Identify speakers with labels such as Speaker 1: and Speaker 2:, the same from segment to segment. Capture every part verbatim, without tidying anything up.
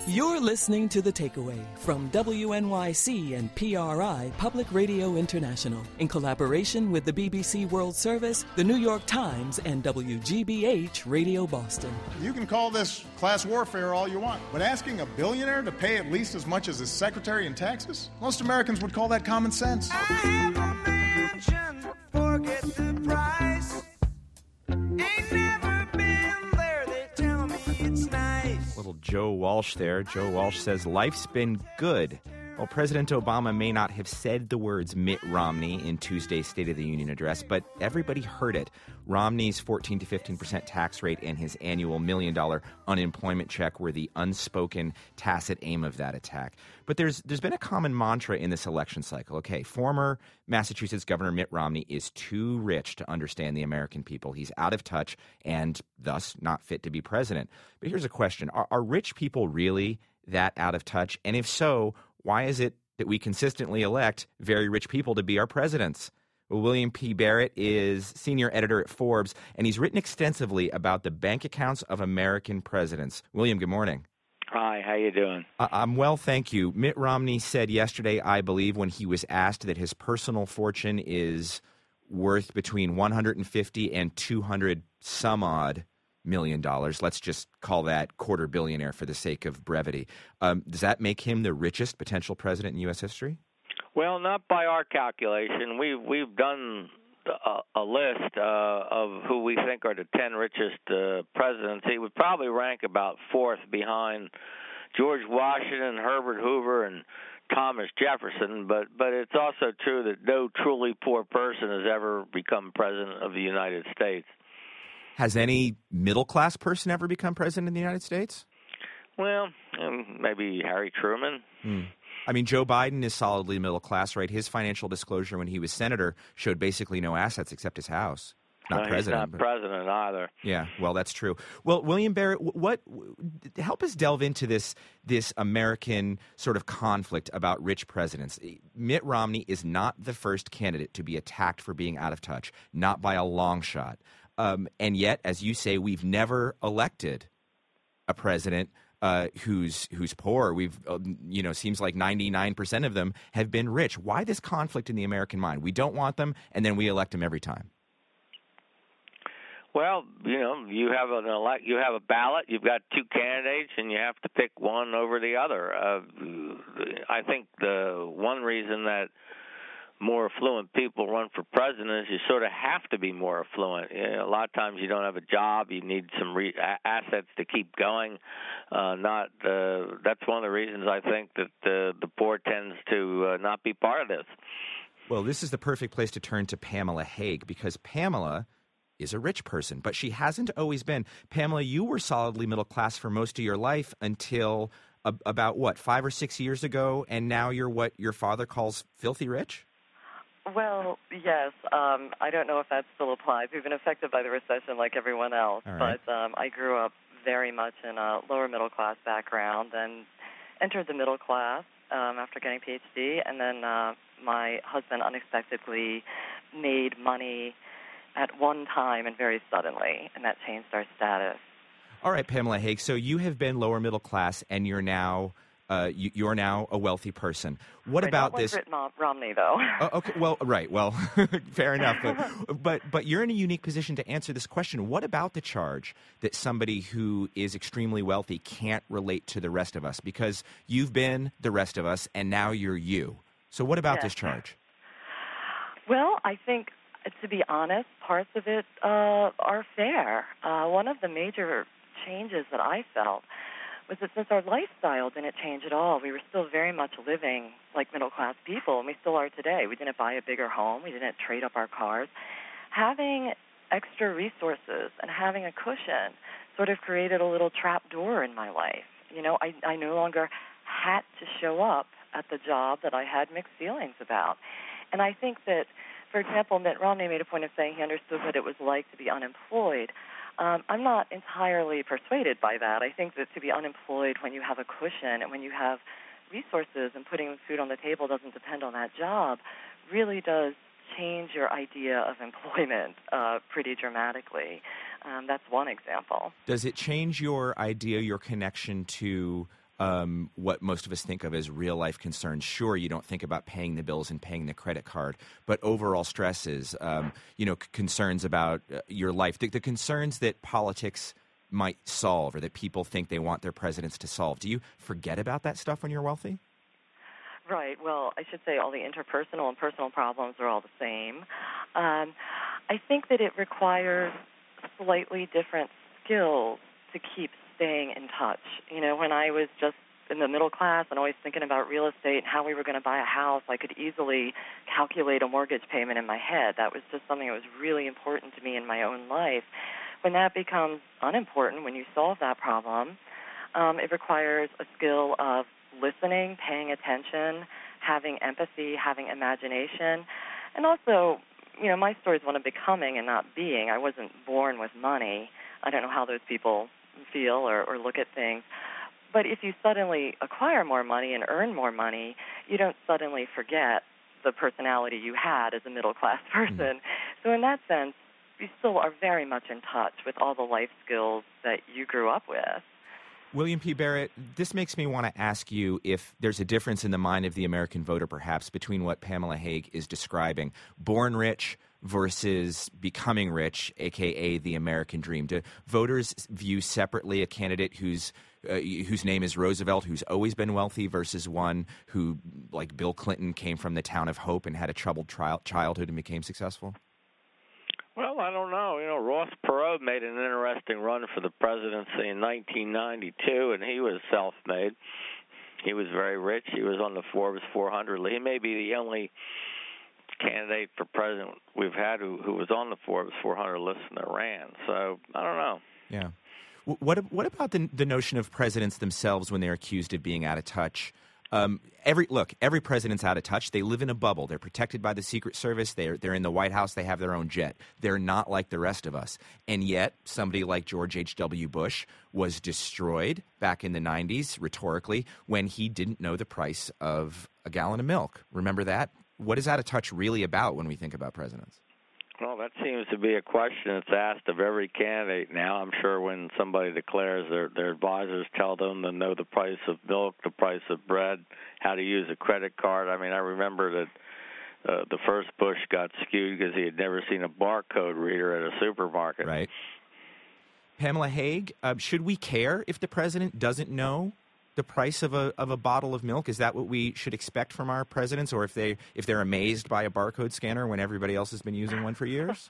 Speaker 1: You're listening to The Takeaway from W N Y C and P R I Public Radio International in collaboration with the B B C World Service, the New York Times, and W G B H Radio Boston.
Speaker 2: You can call this class warfare all you want, but asking a billionaire to pay at least as much as his secretary in taxes? Most Americans would call that common sense.
Speaker 3: I have a mansion, forget the price. Ain't never been there, they tell me it's nice.
Speaker 4: Little Joe Walsh there. Joe Walsh says, life's been good. Well, President Obama may not have said the words Mitt Romney in Tuesday's State of the Union address, but everybody heard it. Romney's fourteen to fifteen percent tax rate and his annual million-dollar unemployment check were the unspoken, tacit aim of that attack. But there's there's been a common mantra in this election cycle. Okay, former Massachusetts Governor Mitt Romney is too rich to understand the American people. He's out of touch and thus not fit to be president. But here's a question. Are, are rich people really that out of touch? And if so, why is it that we consistently elect very rich people to be our presidents? Well, William P. Barrett is senior editor at Forbes, and he's written extensively about the bank accounts of American presidents. William, good morning.
Speaker 5: Hi, how you doing?
Speaker 4: Uh, I'm well, thank you. Mitt Romney said yesterday, I believe, when he was asked that his personal fortune is worth between one hundred fifty and two hundred some odd million dollars. Let's just call that quarter billionaire for the sake of brevity. Um, does that make him the richest potential president in U S history?
Speaker 5: Well, not by our calculation. We've we've done a, a list uh, of who we think are the ten richest uh, presidents. He would probably rank about fourth behind George Washington, Herbert Hoover, and Thomas Jefferson. But but it's also true that no truly poor person has ever become president of the United States.
Speaker 4: Has any middle-class person ever become president in the United States?
Speaker 5: Well, um, maybe Harry Truman.
Speaker 4: Hmm. I mean, Joe Biden is solidly middle-class, right? His financial disclosure when he was senator showed basically no assets except his house. Not
Speaker 5: uh,
Speaker 4: president.
Speaker 5: He's not
Speaker 4: but...
Speaker 5: president either.
Speaker 4: Yeah, well, that's true. Well, William Barrett, what help us delve into this this American sort of conflict about rich presidents. Mitt Romney is not the first candidate to be attacked for being out of touch, not by a long shot. Um, and yet, as you say, we've never elected a president uh, who's who's poor. We've, uh, you know, seems like ninety-nine percent of them have been rich. Why this conflict in the American mind? We don't want them, and then we elect them every time.
Speaker 5: Well, you know, you have an elect, you have a ballot. You've got two candidates, and you have to pick one over the other. Uh, I think the one reason that more affluent people run for president is you sort of have to be more affluent. You know, a lot of times you don't have a job. You need some re- assets to keep going. Uh, not uh, that's one of the reasons I think that uh, the poor tends to uh, not be part of this.
Speaker 4: Well, this is the perfect place to turn to Pamela Haag, because Pamela is a rich person, but she hasn't always been. Pamela, you were solidly middle class for most of your life until uh, about, what, five or six years ago, and now you're what your father calls filthy rich?
Speaker 6: Well, yes. Um, I don't know if that still applies. We've been affected by the recession like everyone else,
Speaker 4: right.
Speaker 6: but um, I grew up very much in a lower middle class background and entered the middle class um, after getting a P H D, and then uh, my husband unexpectedly made money at one time and very suddenly, and that changed our status.
Speaker 4: All right, Pamela Haag, so you have been lower middle class, and you're now uh, you, you're now a wealthy person. What
Speaker 6: right,
Speaker 4: about
Speaker 6: not
Speaker 4: this?
Speaker 6: Like Mitt Romney, though.
Speaker 4: uh, okay, well, right, well, fair enough. But, but but you're in a unique position to answer this question. What about the charge that somebody who is extremely wealthy can't relate to the rest of us? Because you've been the rest of us, and now you're you. So what about
Speaker 6: yes.
Speaker 4: this charge?
Speaker 6: Well, I think, to be honest, parts of it uh, are fair. Uh, one of the major changes that I felt was that since our lifestyle didn't change at all, we were still very much living like middle-class people, and we still are today. We didn't buy a bigger home. We didn't trade up our cars. Having extra resources and having a cushion sort of created a little trap door in my life. You know, I, I no longer had to show up at the job that I had mixed feelings about. And I think that, for example, Mitt Romney made a point of saying he understood what it was like to be unemployed. Um, I'm not entirely persuaded by that. I think that to be unemployed when you have a cushion and when you have resources and putting food on the table doesn't depend on that job really does change your idea of employment uh, pretty dramatically. Um, that's one example.
Speaker 4: Does it change your idea, your connection to um, what most of us think of as real-life concerns. Sure, you don't think about paying the bills and paying the credit card, but overall stresses, um, you know, c- concerns about uh, your life, the, the concerns that politics might solve or that people think they want their presidents to solve. Do you forget about that stuff when you're wealthy?
Speaker 6: Right. Well, I should say all the interpersonal and personal problems are all the same. Um, I think that it requires slightly different skills to keep staying in touch. You know, when I was just in the middle class and always thinking about real estate and how we were going to buy a house, I could easily calculate a mortgage payment in my head. That was just something that was really important to me in my own life. When that becomes unimportant, when you solve that problem, um, it requires a skill of listening, paying attention, having empathy, having imagination, and also, you know, my story is one of becoming and not being. I wasn't born with money. I don't know how those people feel or, or look at things. But if you suddenly acquire more money and earn more money, you don't suddenly forget the personality you had as a middle-class person. Mm-hmm. So in that sense, you still are very much in touch with all the life skills that you grew up with.
Speaker 4: William P. Barrett, this makes me want to ask you if there's a difference in the mind of the American voter, perhaps, between what Pamela Haag is describing, born rich versus becoming rich, a k a the American dream. Do voters view separately a candidate whose uh, whose name is Roosevelt, who's always been wealthy, versus one who, like Bill Clinton, came from the town of Hope and had a troubled tri- childhood and became successful?
Speaker 5: Well, I don't know. You know, Ross Perot made an interesting run for the presidency in nineteen ninety-two, and he was self-made. He was very rich. He was on the Forbes four hundred. He may be the only candidate for president we've had who, who was on the Forbes four hundred list and that ran. So, I don't know.
Speaker 4: Yeah. What what about the the notion of presidents themselves when they're accused of being out of touch? Um, every look, every president's out of touch. They live in a bubble. They're protected by the Secret Service. They're they're in the White House. They have their own jet. They're not like the rest of us. And yet, somebody like George H W. Bush was destroyed back in the nineties, rhetorically, when he didn't know the price of a gallon of milk. Remember that? What is out of touch really about when we think about presidents?
Speaker 5: Well, that seems to be a question that's asked of every candidate now. I'm sure when somebody declares, their their advisors tell them to know the price of milk, the price of bread, how to use a credit card. I mean, I remember that uh, the first Bush got skewed because he had never seen a barcode reader at a supermarket.
Speaker 4: Right. Pamela Haag, uh, should we care if the president doesn't know the price of a of a bottle of milk? Is that what we should expect from our presidents, or if they if they're amazed by a barcode scanner when everybody else has been using one for years?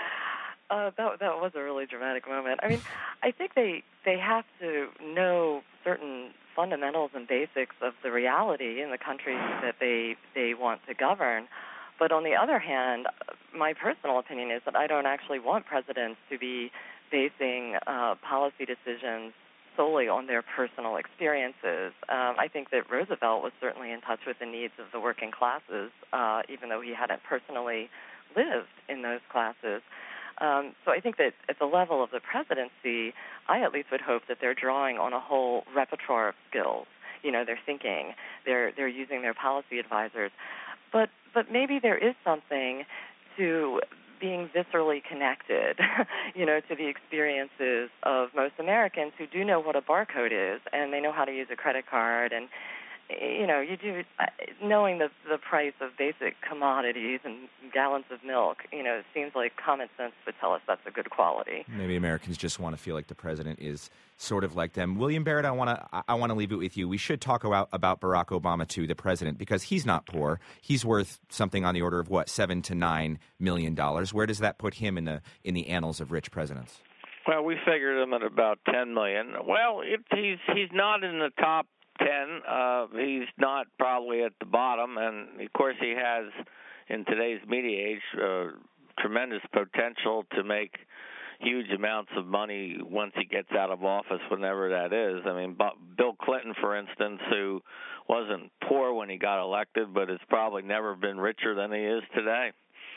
Speaker 6: uh, that that was a really dramatic moment. I mean, I think they they have to know certain fundamentals and basics of the reality in the countries that they they want to govern. But on the other hand, my personal opinion is that I don't actually want presidents to be basing uh, policy decisions solely on their personal experiences. Um, I think that Roosevelt was certainly in touch with the needs of the working classes, uh, even though he hadn't personally lived in those classes. Um, so I think that at the level of the presidency, I at least would hope that they're drawing on a whole repertoire of skills. You know, they're thinking, they're they're using their policy advisors. But but maybe there is something to being viscerally connected, you know, to the experiences of most Americans who do know what a barcode is and they know how to use a credit card. And, you know, you do, knowing the the price of basic commodities and gallons of milk, you know, it seems like common sense would tell us that's a good quality.
Speaker 4: Maybe Americans just want to feel like the president is sort of like them. William Barrett, I want to I want to leave it with you. We should talk about, about Barack Obama, too, the president, because he's not poor. He's worth something on the order of, what, seven to nine million dollars. Where does that put him in the in the annals of rich presidents?
Speaker 5: Well, we figured him at about ten million. Well, it, he's he's not in the top ten. Uh, he's not probably at the bottom, and of course he has, in today's media age, uh, tremendous potential to make huge amounts of money once he gets out of office, whenever that is. I mean, Bill Clinton, for instance, who wasn't poor when he got elected, but has probably never been richer than he is today.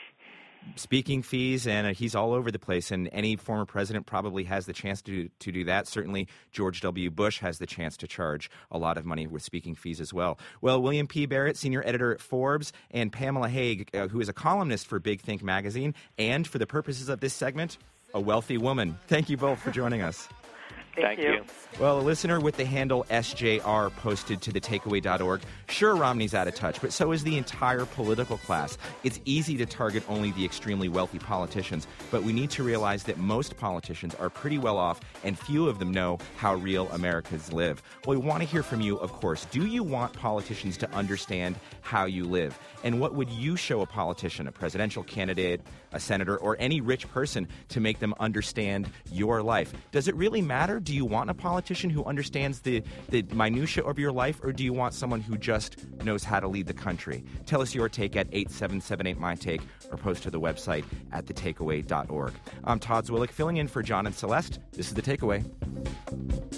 Speaker 4: Speaking fees, and uh, he's all over the place, and any former president probably has the chance to to do that. Certainly, George W. Bush has the chance to charge a lot of money with speaking fees as well. Well, William P. Barrett, senior editor at Forbes, and Pamela Haag, uh, who is a columnist for Big Think magazine, and for the purposes of this segment, a wealthy woman. Thank you both for joining us.
Speaker 6: Thank,
Speaker 5: Thank
Speaker 6: you.
Speaker 5: you.
Speaker 4: Well, a listener with the handle S J R posted to the takeaway dot org, sure, Romney's out of touch, but so is the entire political class. It's easy to target only the extremely wealthy politicians, but we need to realize that most politicians are pretty well off, and few of them know how real Americans live. Well, we want to hear from you, of course. Do you want politicians to understand how you live? And what would you show a politician, a presidential candidate, a senator, or any rich person to make them understand your life? Does it really matter? Do you want a politician who understands the, the minutia of your life, or do you want someone who just knows how to lead the country? Tell us your take at eight seven seven eight, M Y Take or post to the website at the takeaway dot org. I'm Todd Zwillich, filling in for John and Celeste. This is The Takeaway.